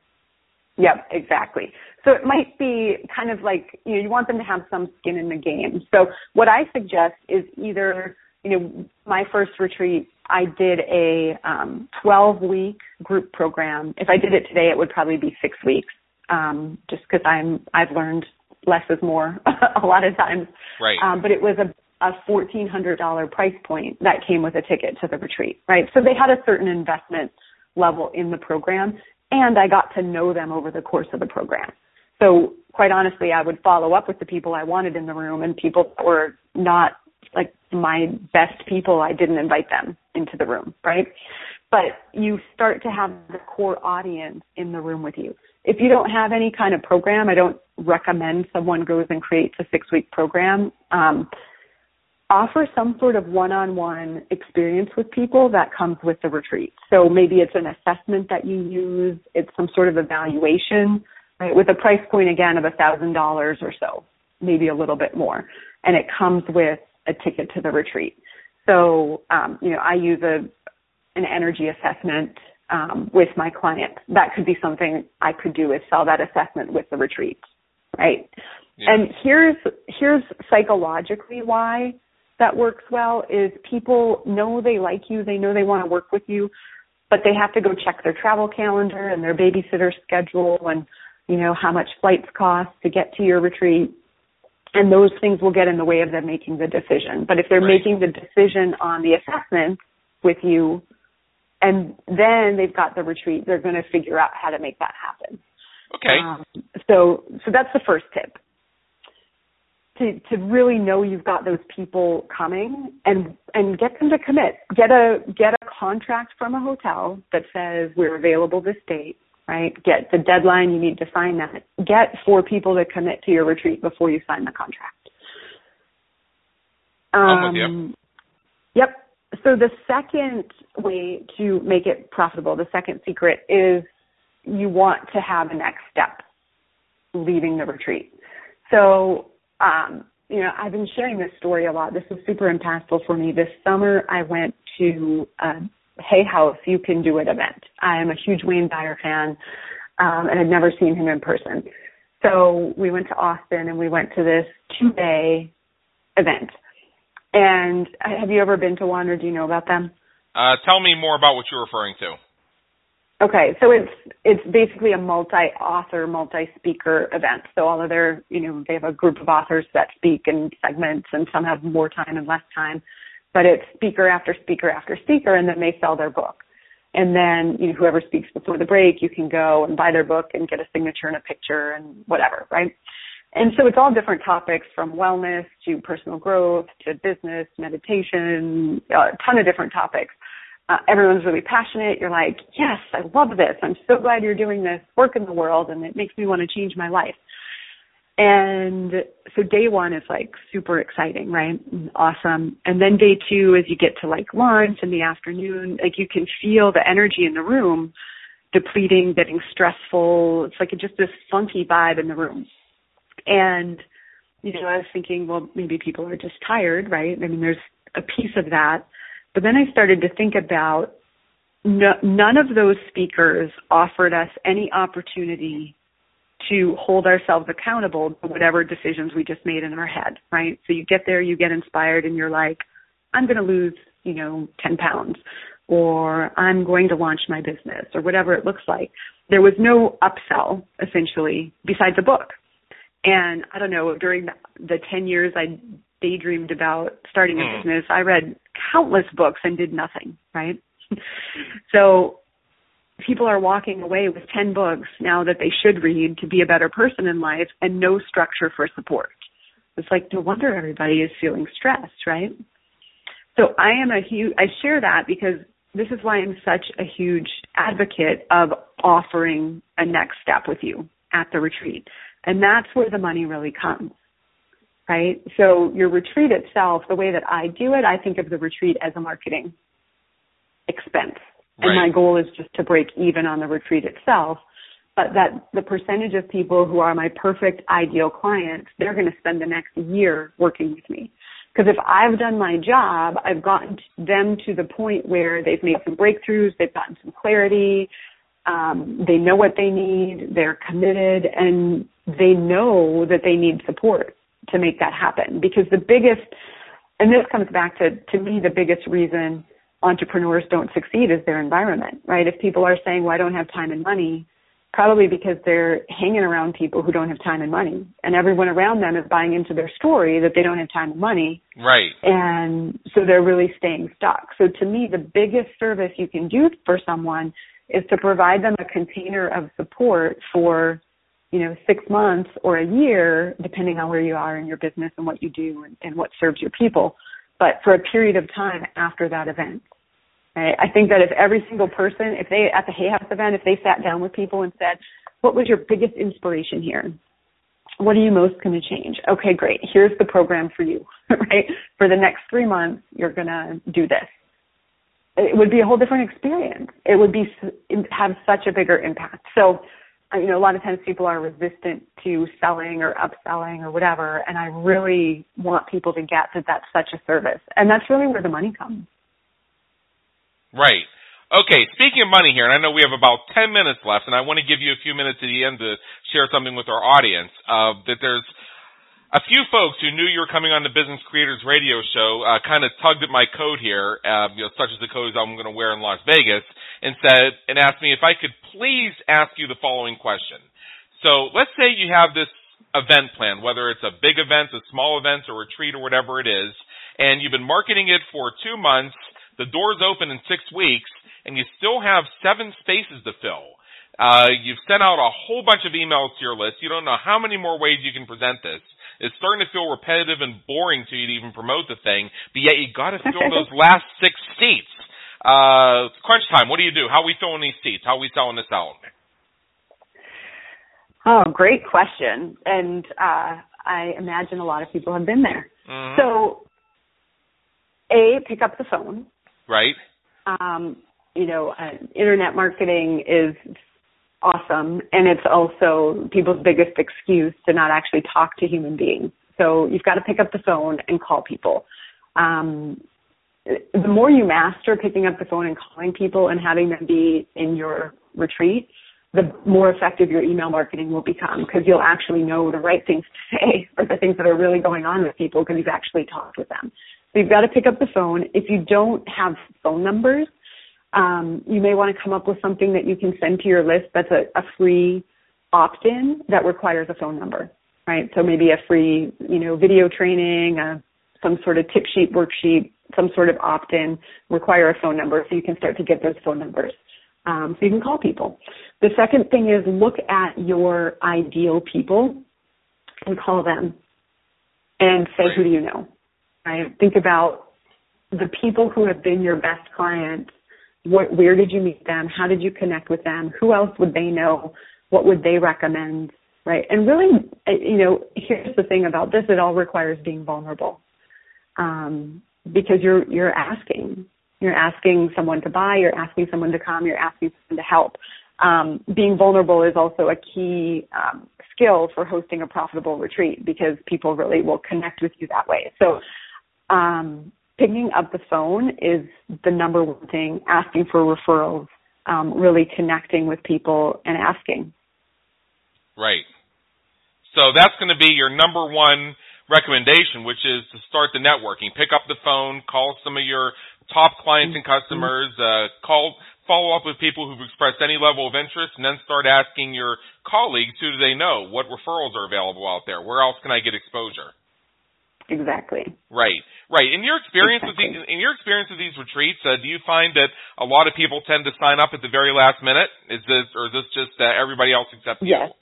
Yep, exactly. So it might be kind of like, you want them to have some skin in the game. So what I suggest is either, my first retreat, I did a 12-week group program. If I did it today, it would probably be 6 weeks, just because I've learned less is more a lot of times. Right. But it was a $1,400 price point that came with a ticket to the retreat, right? So they had a certain investment level in the program, and I got to know them over the course of the program. So quite honestly, I would follow up with the people I wanted in the room, and people that were not like my best people, I didn't invite them into the room, right? But you start to have the core audience in the room with you. if you don't have any kind of program, I don't recommend someone goes and creates a 6-week program. Offer some sort of one-on-one experience with people that comes with the retreat. So maybe it's an assessment that you use. It's some sort of evaluation, right, with a price point, again, of $1,000 or so, maybe a little bit more. And it comes with a ticket to the retreat. So, I use an energy assessment with my clients. That could be something I could do, is sell that assessment with the retreat, right? Yeah. And here's psychologically why that works well is people know they like you, they know they want to work with you, but they have to go check their travel calendar and their babysitter schedule and, how much flights cost to get to your retreat. And those things will get in the way of them making the decision. But if they're making the decision on the assessment with you, and then they've got the retreat, they're going to figure out how to make that happen. Okay. So that's the first tip. To really know you've got those people coming and get them to commit. Get a contract from a hotel that says we're available this date, right? Get the deadline, you need to sign that. Get 4 people to commit to your retreat before you sign the contract. I'm with you. Yep. So the second way to make it profitable, the second secret is you want to have a next step leaving the retreat. So, I've been sharing this story a lot. This was super impactful for me. This summer, I went to Hay House You Can Do It event. I am a huge Wayne Dyer fan, and I'd never seen him in person. So we went to Austin, and we went to this 2-day event. And have you ever been to one, or do you know about them? Tell me more about what you're referring to. Okay, so it's basically a multi-author, multi-speaker event. So all of their, they have a group of authors that speak in segments, and some have more time and less time. But it's speaker after speaker after speaker, and then they sell their book. And then, whoever speaks before the break, you can go and buy their book and get a signature and a picture and whatever, right? And so it's all different topics, from wellness to personal growth to business, meditation, a ton of different topics. Everyone's really passionate. You're like, yes, I love this. I'm so glad you're doing this work in the world, and it makes me want to change my life. And so day 1 is like super exciting, right? Awesome. And then day 2 is you get to like lunch in the afternoon. Like you can feel the energy in the room depleting, getting stressful. It's like just this funky vibe in the room. And, I was thinking, well, maybe people are just tired, right? I mean, there's a piece of that. But then I started to think about none of those speakers offered us any opportunity to hold ourselves accountable to whatever decisions we just made in our head, right? So you get there, you get inspired, and you're like, I'm going to lose, 10 pounds, or I'm going to launch my business, or whatever it looks like. There was no upsell, essentially, besides a book. And I don't know, during the 10 years I daydreamed about starting a business, I read countless books and did nothing, right? So people are walking away with 10 books now that they should read to be a better person in life, and no structure for support. It's like, no wonder everybody is feeling stressed, right? So I share that because this is why I'm such a huge advocate of offering a next step with you at the retreat. And that's where the money really comes, right? So your retreat itself, the way that I do it, I think of the retreat as a marketing expense. Right. And my goal is just to break even on the retreat itself. But that the percentage of people who are my perfect ideal clients, they're going to spend the next year working with me. Because if I've done my job, I've gotten them to the point where they've made some breakthroughs, they've gotten some clarity, they know what they need, they're committed, and they know that they need support to make that happen. Because the biggest, and this comes back to me, the biggest reason entrepreneurs don't succeed is their environment, right? If people are saying, well, I don't have time and money, probably because they're hanging around people who don't have time and money. And everyone around them is buying into their story that they don't have time and money. Right. And so they're really staying stuck. So to me, the biggest service you can do for someone is to provide them a container of support for, 6 months or a year, depending on where you are in your business and what you do and what serves your people, but for a period of time after that event. Right? I think that if every single person, if they, at the Hay House event, if they sat down with people and said, what was your biggest inspiration here? What are you most going to change? Okay, great. Here's the program for you, right? For the next 3 months, you're going to do this. It would be a whole different experience. It would have such a bigger impact. So, a lot of times people are resistant to selling or upselling or whatever, and I really want people to get that that's such a service. And that's really where the money comes. Right. Okay, speaking of money here, and I know we have about 10 minutes left, and I want to give you a few minutes at the end to share something with our audience, that there's a few folks who knew you were coming on the Business Creators Radio Show kind of tugged at my coat here, such as the coat I'm going to wear in Las Vegas, and asked me if I could please ask you the following question. So let's say you have this event plan, whether it's a big event, a small event, a retreat, or whatever it is, and you've been marketing it for 2 months, the doors open in 6 weeks, and you still have 7 spaces to fill. You've sent out a whole bunch of emails to your list. You don't know how many more ways you can present this. It's starting to feel repetitive and boring to you to even promote the thing, but yet you got to fill those last 6 seats. Crunch time, what do you do? How are we filling these seats? How are we selling this out? Oh, great question. And I imagine a lot of people have been there. Mm-hmm. So, pick up the phone. Right. Internet marketing is awesome, and it's also people's biggest excuse to not actually talk to human beings. So you've got to pick up the phone and call people. The more you master picking up the phone and calling people and having them be in your retreat, the more effective your email marketing will become, because you'll actually know the right things to say or the things that are really going on with people because you've actually talked with them. So you've got to pick up the phone. If you don't have phone numbers, you may want to come up with something that you can send to your list that's a free opt-in that requires a phone number, right? So maybe a free, video training, some sort of tip sheet, worksheet, some sort of opt-in require a phone number so you can start to get those phone numbers. So you can call people. The second thing is look at your ideal people and call them and say, who do you know? Right? Think about the people who have been your best clients. Where did you meet them? How did you connect with them? Who else would they know? What would they recommend? Right? And really, here's the thing about this. It all requires being vulnerable, because you're asking. You're asking someone to buy. You're asking someone to come. You're asking someone to help. Being vulnerable is also a key skill for hosting a profitable retreat, because people really will connect with you that way. So picking up the phone is the number one thing, asking for referrals, really connecting with people and asking. Right. So that's going to be your number one recommendation, which is to start the networking. Pick up the phone, call some of your top clients and customers, follow up with people who've expressed any level of interest, and then start asking your colleagues, who do they know? What referrals are available out there? Where else can I get exposure? Exactly. Right. In your experience with these retreats, do you find that a lot of people tend to sign up at the very last minute? Is this just everybody else except you? Yes.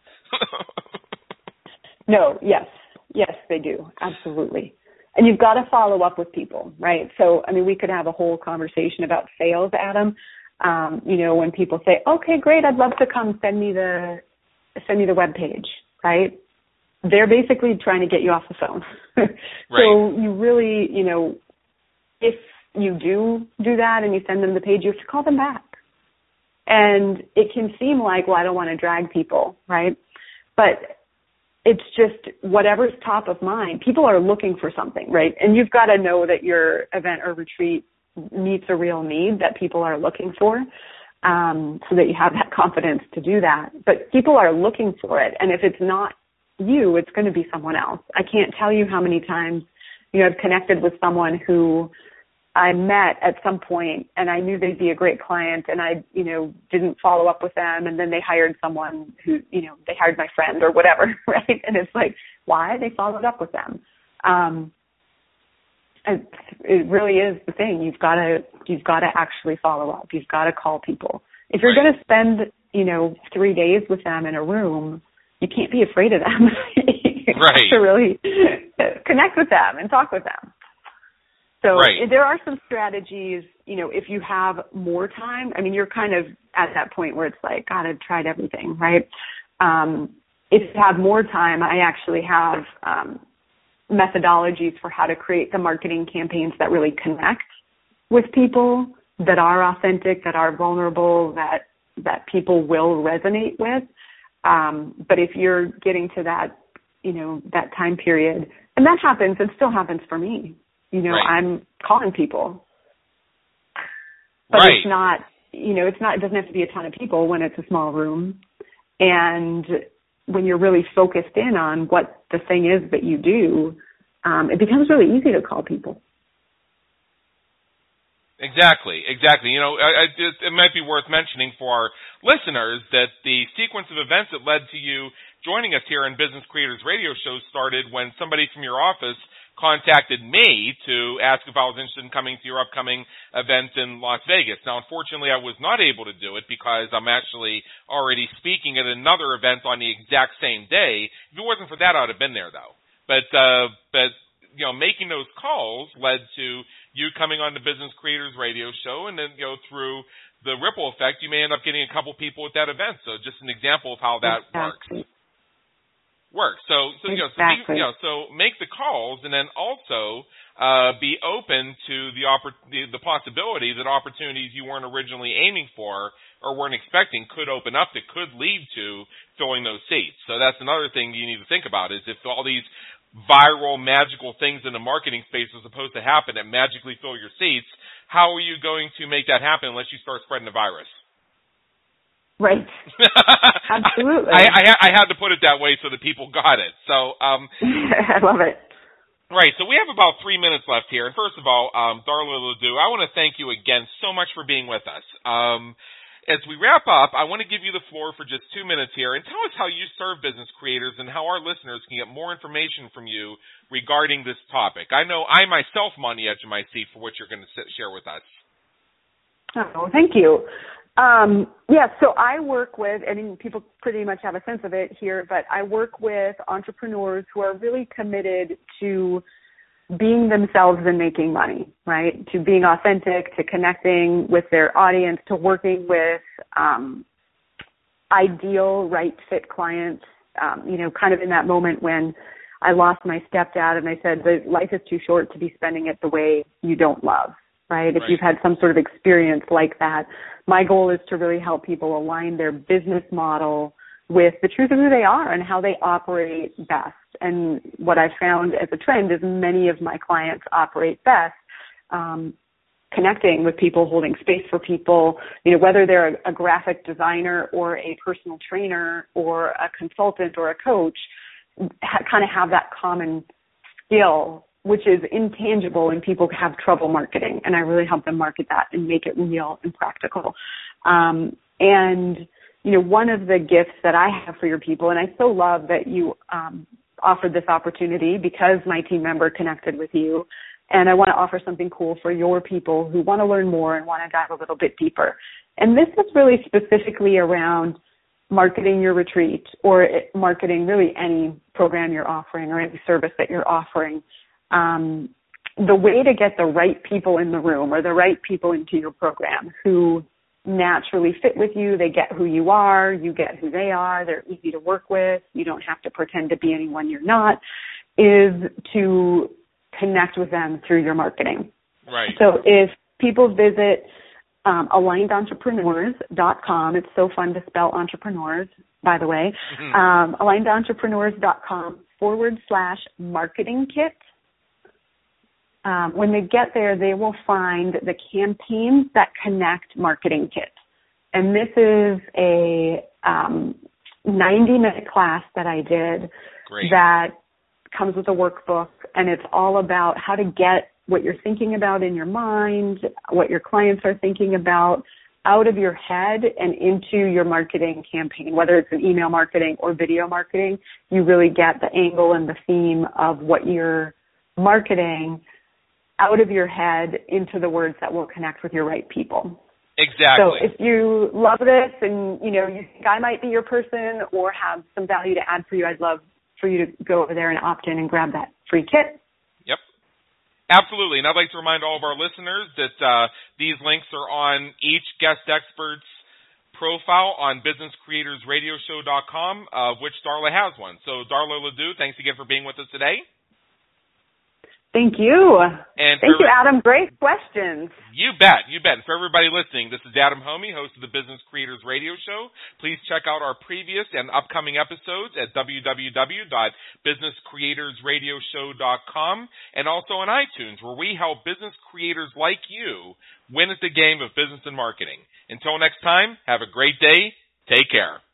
No. Yes, they do. Absolutely. And you've got to follow up with people, right? So, we could have a whole conversation about sales, Adam. When people say, "Okay, great, I'd love to come. Send me the webpage," right? They're basically trying to get you off the phone. Right. So you really, if you do that and you send them the page, you have to call them back. And it can seem like, well, I don't want to drag people, right? But it's just whatever's top of mind. People are looking for something, right? And you've got to know that your event or retreat meets a real need that people are looking for, so that you have that confidence to do that. But people are looking for it. And if it's not you, it's going to be someone else. I can't tell you how many times I've connected with someone who I met at some point and I knew they'd be a great client, and I, didn't follow up with them, and then they hired someone who, they hired my friend or whatever, right? And it's like, why? They followed up with them. It really is the thing. You've got to actually follow up. You've got to call people. If you're going to spend, 3 days with them in a room, you can't be afraid of them. You right. have to really connect with them and talk with them. So there are some strategies, if you have more time. You're kind of at that point where it's like, God, I've tried everything, right? If you have more time, I actually have methodologies for how to create the marketing campaigns that really connect with people, that are authentic, that are vulnerable, that people will resonate with. But if you're getting to that, that time period, and that happens, it still happens for me. Right. I'm calling people. But right. It's not, it doesn't have to be a ton of people when it's a small room. And when you're really focused in on what the thing is that you do, it becomes really easy to call people. Exactly. It might be worth mentioning for our listeners that the sequence of events that led to you joining us here in Business Creators Radio Show started when somebody from your office contacted me to ask if I was interested in coming to your upcoming event in Las Vegas. Now, unfortunately, I was not able to do it because I'm actually already speaking at another event on the exact same day. If it wasn't for that, I would have been there, though. But making those calls led to you coming on the Business Creators Radio Show, and then, through the ripple effect, you may end up getting a couple people at that event. So just an example of how that works. So make the calls, and then also be open to the possibility that opportunities you weren't originally aiming for or weren't expecting could open up that could lead to filling those seats. So that's another thing you need to think about, is if all these viral, magical things in the marketing space are supposed to happen that magically fill your seats, how are you going to make that happen unless you start spreading the virus? Right. Absolutely. I had to put it that way so that people got it. So I love it. Right. So we have about 3 minutes left here. And first of all, Darla Ledoux, I want to thank you again so much for being with us. As we wrap up, I want to give you the floor for just 2 minutes here and tell us how you serve business creators and how our listeners can get more information from you regarding this topic. I know I myself am on the edge of my seat for what you're going to share with us. Oh, thank you. So I work with, people pretty much have a sense of it here, but I work with entrepreneurs who are really committed to being themselves and making money, right? To being authentic, to connecting with their audience, to working with ideal, right fit clients, kind of in that moment when I lost my stepdad and I said that life is too short to be spending it the way you don't love, right? If you've had some sort of experience like that, my goal is to really help people align their business model with the truth of who they are and how they operate best. And what I've found as a trend is many of my clients operate best connecting with people, holding space for people, whether they're a graphic designer or a personal trainer or a consultant or a coach, kind of have that common skill, which is intangible and people have trouble marketing. And I really help them market that and make it real and practical. One of the gifts that I have for your people, and I so love that you offered this opportunity because my team member connected with you, and I want to offer something cool for your people who want to learn more and want to dive a little bit deeper. And this is really specifically around marketing your retreat or marketing really any program you're offering or any service that you're offering. The way to get the right people in the room or the right people into your program who naturally fit with you, they get who you are, you get who they are, they're easy to work with, you don't have to pretend to be anyone you're not, is to connect with them through your marketing. Right. So if people visit AlignedEntrepreneurs.com, it's so fun to spell entrepreneurs, by the way, AlignedEntrepreneurs.com/marketing kit. When they get there, they will find the campaigns that connect marketing kit. And this is a 90-minute class that I did that comes with a workbook, and it's all about how to get what you're thinking about in your mind, what your clients are thinking about, out of your head and into your marketing campaign, whether it's an email marketing or video marketing. You really get the angle and the theme of what you're marketing out of your head into the words that will connect with your right people. Exactly. So if you love this and, you think I might be your person or have some value to add for you, I'd love for you to go over there and opt in and grab that free kit. Yep. Absolutely. And I'd like to remind all of our listeners that these links are on each guest expert's profile on businesscreatorsradioshow.com, of which Darla has one. So, Darla Ledoux, thanks again for being with us today. Thank you. And thank you, Adam. Great questions. You bet. And for everybody listening, this is Adam Homey, host of the Business Creators Radio Show. Please check out our previous and upcoming episodes at www.businesscreatorsradioshow.com and also on iTunes, where we help business creators like you win at the game of business and marketing. Until next time, have a great day. Take care.